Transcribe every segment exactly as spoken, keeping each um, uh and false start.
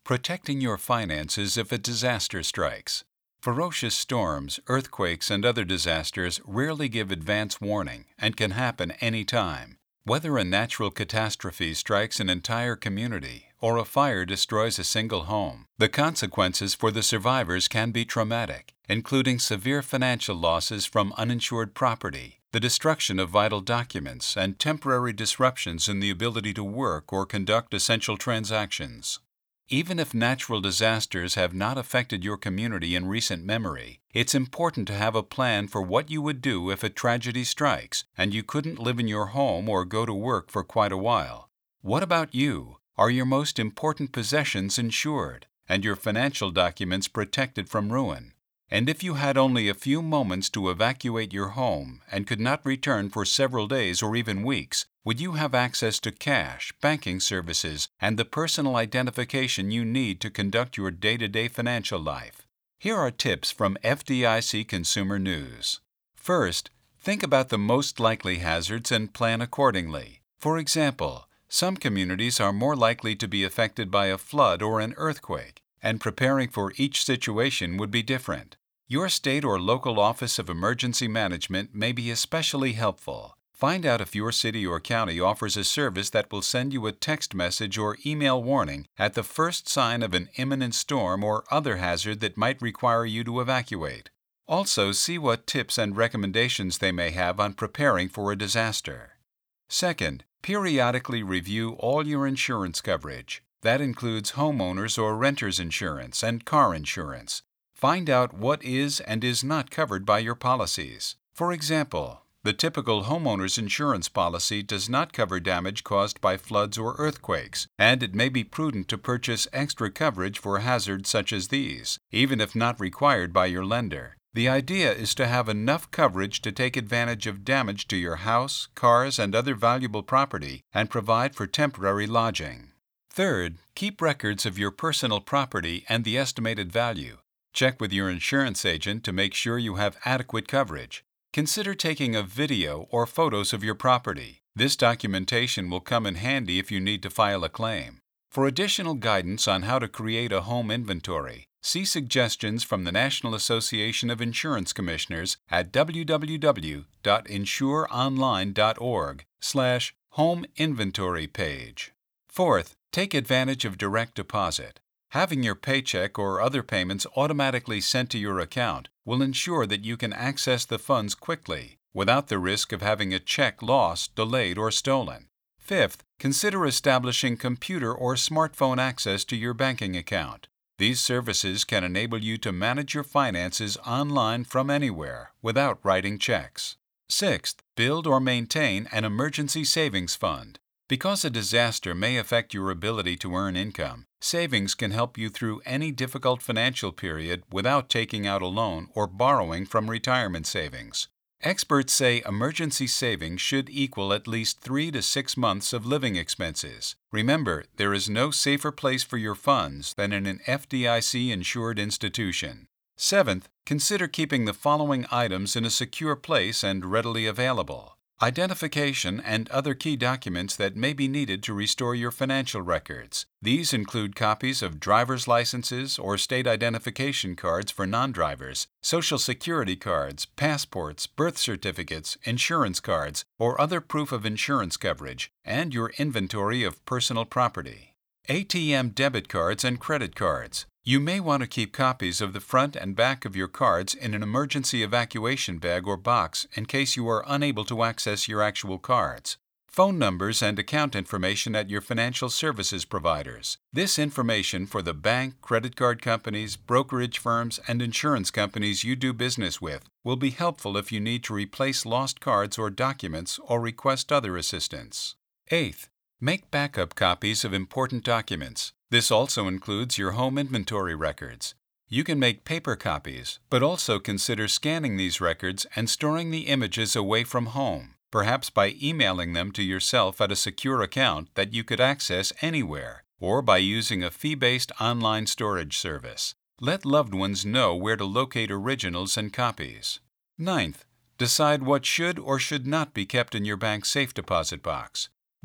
Protecting your finances if a disaster strikes. Ferocious storms, earthquakes, and other disasters rarely give advance warning and can happen any time. Whether a natural catastrophe strikes an entire community or a fire destroys a single home, the consequences for the survivors can be traumatic, including severe financial losses from uninsured property, the destruction of vital documents, and temporary disruptions in the ability to work or conduct essential transactions. Even if natural disasters have not affected your community in recent memory, it's important to have a plan for what you would do if a tragedy strikes and you couldn't live in your home or go to work for quite a while. What about you? Are your most important possessions insured and your financial documents protected from ruin? And if you had only a few moments to evacuate your home and could not return for several days or even weeks, would you have access to cash, banking services, and the personal identification you need to conduct your day-to-day financial life? Here are tips from F D I C Consumer News. First, think about the most likely hazards and plan accordingly. For example, some communities are more likely to be affected by a flood or an earthquake, and preparing for each situation would be different. Your state or local Office of Emergency Management may be especially helpful. Find out if your city or county offers a service that will send you a text message or email warning at the first sign of an imminent storm or other hazard that might require you to evacuate. Also, see what tips and recommendations they may have on preparing for a disaster. Second, periodically review all your insurance coverage. That includes homeowners or renters insurance and car insurance. Find out what is and is not covered by your policies. For example, the typical homeowner's insurance policy does not cover damage caused by floods or earthquakes, and it may be prudent to purchase extra coverage for hazards such as these, even if not required by your lender. The idea is to have enough coverage to take advantage of damage to your house, cars, and other valuable property and provide for temporary lodging. Third, keep records of your personal property and the estimated value. Check with your insurance agent to make sure you have adequate coverage. Consider taking a video or photos of your property. This documentation will come in handy if you need to file a claim. For additional guidance on how to create a home inventory, see suggestions from the National Association of Insurance Commissioners at w w w dot insure online dot org slash home inventory page. Fourth, take advantage of direct deposit. Having your paycheck or other payments automatically sent to your account will ensure that you can access the funds quickly without the risk of having a check lost, delayed, or stolen. Fifth, consider establishing computer or smartphone access to your banking account. These services can enable you to manage your finances online from anywhere without writing checks. Sixth, build or maintain an emergency savings fund. Because a disaster may affect your ability to earn income, savings can help you through any difficult financial period without taking out a loan or borrowing from retirement savings. Experts say emergency savings should equal at least three to six months of living expenses. Remember, there is no safer place for your funds than in an F D I C-insured institution. Seventh, consider keeping the following items in a secure place and readily available. Identification and other key documents that may be needed to restore your financial records. These include copies of driver's licenses or state identification cards for non-drivers, social security cards, passports, birth certificates, insurance cards, or other proof of insurance coverage, and your inventory of personal property. A T M debit cards and credit cards. You may want to keep copies of the front and back of your cards in an emergency evacuation bag or box in case you are unable to access your actual cards. Phone numbers and account information at your financial services providers. This information for the bank, credit card companies, brokerage firms, and insurance companies you do business with will be helpful if you need to replace lost cards or documents or request other assistance. Eighth, make backup copies of important documents. This also includes your home inventory records. You can make paper copies, but also consider scanning these records and storing the images away from home, perhaps by emailing them to yourself at a secure account that you could access anywhere, or by using a fee-based online storage service. Let loved ones know where to locate originals and copies. Ninth, decide what should or should not be kept in your bank's safe deposit box.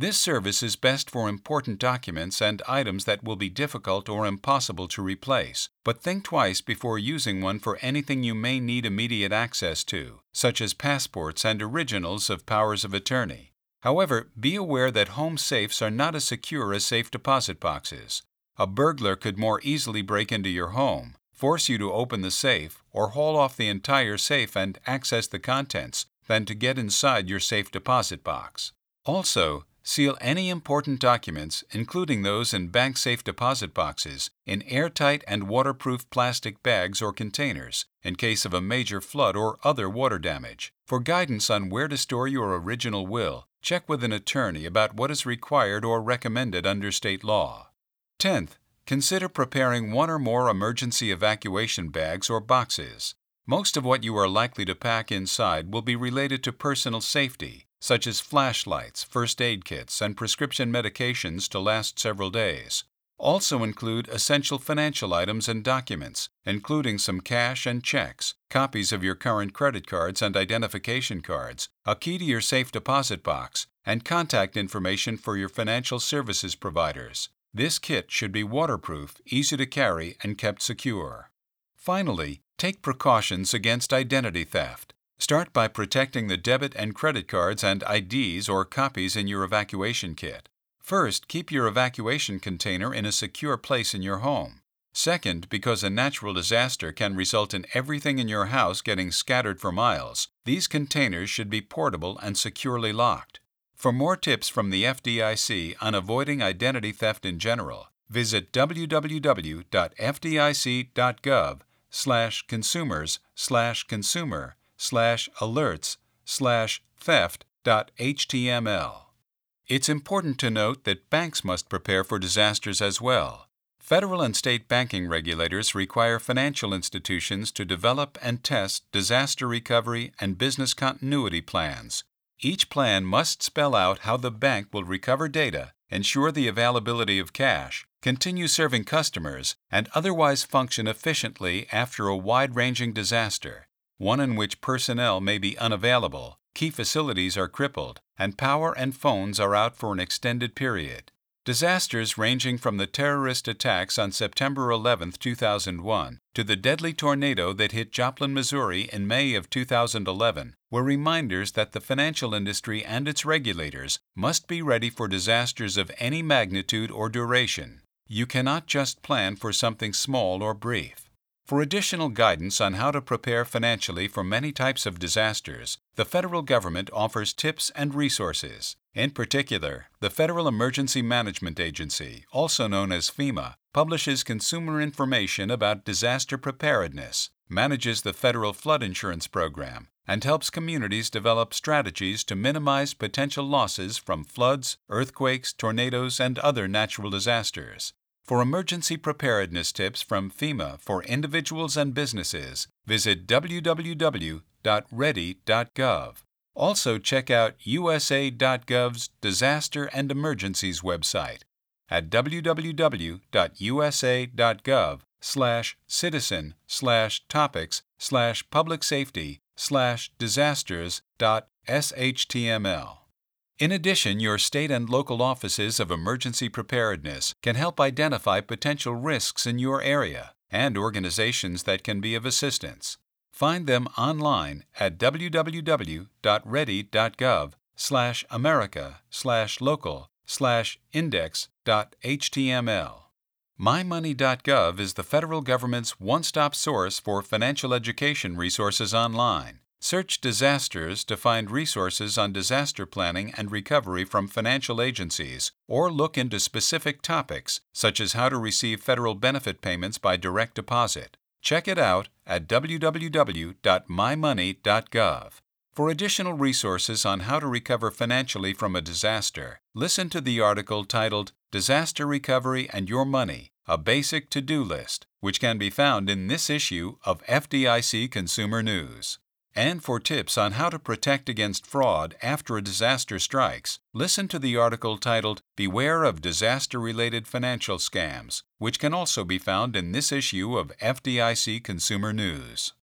This service is best for important documents and items that will be difficult or impossible to replace, but think twice before using one for anything you may need immediate access to, such as passports and originals of powers of attorney. However, be aware that home safes are not as secure as safe deposit boxes. A burglar could more easily break into your home, force you to open the safe, or haul off the entire safe and access the contents than to get inside your safe deposit box. Also, seal any important documents, including those in bank safe deposit boxes, in airtight and waterproof plastic bags or containers in case of a major flood or other water damage. For guidance on where to store your original will, check with an attorney about what is required or recommended under state law. tenth. Consider preparing one or more emergency evacuation bags or boxes. Most of what you are likely to pack inside will be related to personal safety, such as flashlights, first aid kits, and prescription medications to last several days. Also include essential financial items and documents, including some cash and checks, copies of your current credit cards and identification cards, a key to your safe deposit box, and contact information for your financial services providers. This kit should be waterproof, easy to carry, and kept secure. Finally, take precautions against identity theft. Start by protecting the debit and credit cards and I Ds or copies in your evacuation kit. First, keep your evacuation container in a secure place in your home. Second, because a natural disaster can result in everything in your house getting scattered for miles, these containers should be portable and securely locked. For more tips from the F D I C on avoiding identity theft in general, visit w w w dot f d i c dot gov slash consumers slash consumer slash alerts slash theft dot h t m l. It's important to note that banks must prepare for disasters as well. Federal and state banking regulators require financial institutions to develop and test disaster recovery and business continuity plans. Each plan must spell out how the bank will recover data, ensure the availability of cash, continue serving customers, and otherwise function efficiently after a wide-ranging disaster, one in which personnel may be unavailable, key facilities are crippled, and power and phones are out for an extended period. Disasters ranging from the terrorist attacks on September eleventh, two thousand one, to the deadly tornado that hit Joplin, Missouri in May of two thousand eleven were reminders that the financial industry and its regulators must be ready for disasters of any magnitude or duration. You cannot just plan for something small or brief. For additional guidance on how to prepare financially for many types of disasters, the federal government offers tips and resources. In particular, the Federal Emergency Management Agency, also known as FEMA, publishes consumer information about disaster preparedness, manages the federal flood insurance program, and helps communities develop strategies to minimize potential losses from floods, earthquakes, tornadoes, and other natural disasters. For emergency preparedness tips from FEMA for individuals and businesses, visit w w w dot ready dot gov. Also check out u s a dot gov's Disaster and Emergencies website at w w w dot u s a dot gov slash citizen slash topics slash public safety slash disasters dot s h t m l. In addition, your state and local offices of emergency preparedness can help identify potential risks in your area and organizations that can be of assistance. Find them online at w w w dot ready dot gov slash america slash local slash index dot h t m l. my money dot gov is the federal government's one-stop source for financial education resources online. Search disasters to find resources on disaster planning and recovery from financial agencies, or look into specific topics, such as how to receive federal benefit payments by direct deposit. Check it out at w w w dot my money dot gov. For additional resources on how to recover financially from a disaster, listen to the article titled Disaster Recovery and Your Money, a Basic To-Do List, which can be found in this issue of F D I C Consumer News. And for tips on how to protect against fraud after a disaster strikes, listen to the article titled Beware of Disaster-Related Financial Scams, which can also be found in this issue of F D I C Consumer News.